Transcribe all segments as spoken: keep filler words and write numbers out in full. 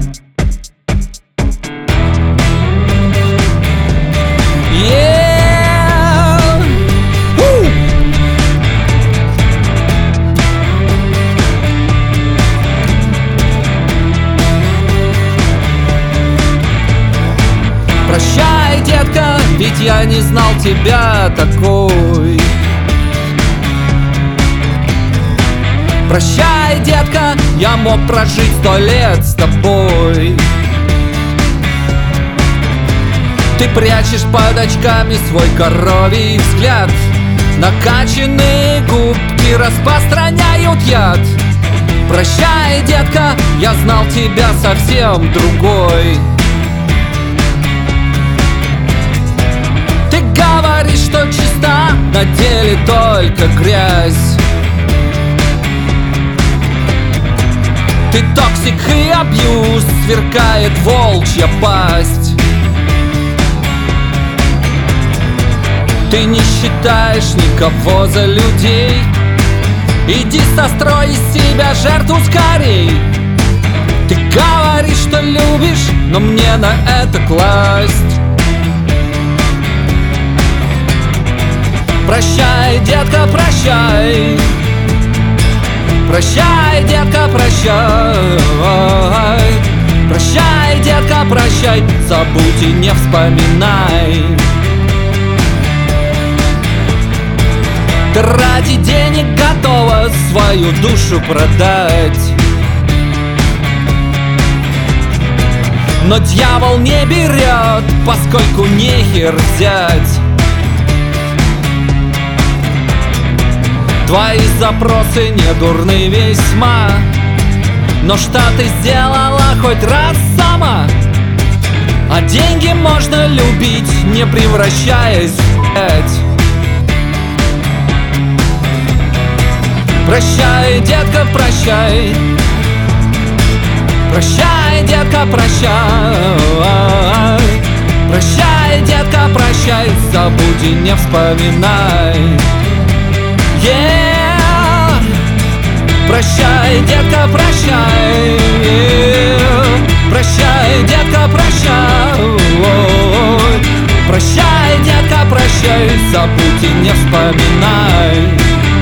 Yeah! Woo! Прощай, детка, ведь я не знал тебя такой. Прощай, детка, я мог прожить сто лет с тобой. Ты прячешь под очками свой коровий взгляд. Накачанные губки распространяют яд. Прощай, детка, я знал тебя совсем другой. Ты говоришь, что чиста, на деле только грязь. Ты токсик и абьюз, сверкает волчья пасть. Ты не считаешь никого за людей. Иди сострой из себя жертву скорей. Ты говоришь, что любишь, но мне на это класть. Прощай, детка, прощай. Прощай, детка, прощай. Прощай, детка, прощай. Забудь и не вспоминай. Ты ради денег готова свою душу продать. Но дьявол не берет, поскольку нехер взять. Твои запросы не дурны весьма, но что ты сделала хоть раз сама? А деньги можно любить, не превращаясь в пять. Прощай, детка, прощай. Прощай, детка, прощай. Прощай, детка, прощай. Забудь и не вспоминай. Yeah! Прощай, детка, прощай. Прощай, детка, прощай. Прощай, детка, прощай. Забудь и не вспоминай.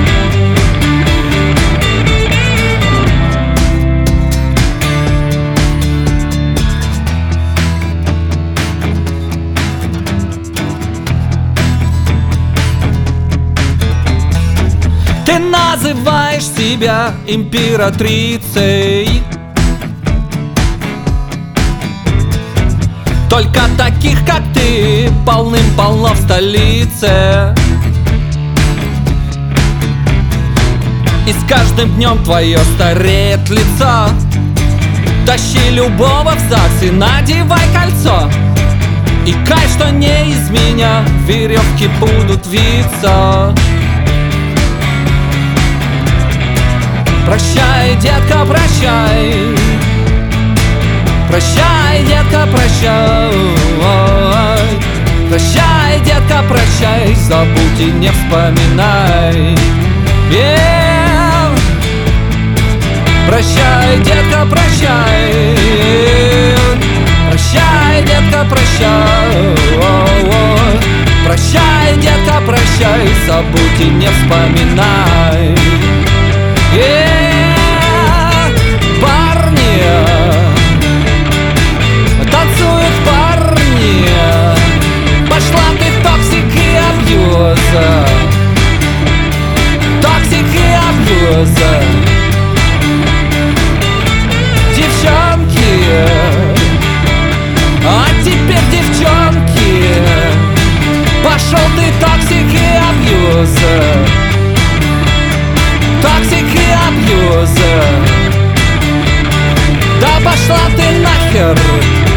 Ты называешь себя императрицей. Только таких, как ты, полным-полно в столице. И с каждым днем твое стареет лицо. Тащи любого в ЗАГС и надевай кольцо. И кайф, что не из меня веревки будут виться. Прощай, детка, прощай. Прощай, детка, прощай. Прощай, детка, прощай. Забудь и не вспоминай. Yeah. Прощай, детка, прощай. Прощай, детка, прощай. Прощай, детка, прощай. Забудь и не вспоминай. Yeah, парни, танцуют парни. Пошла ты в токсик и абьюза. Токсик и абьюза. Девчонки, а теперь девчонки. Пошел ты токсик и абьюза. Токсик и абьюза. Да пошла ты нахер.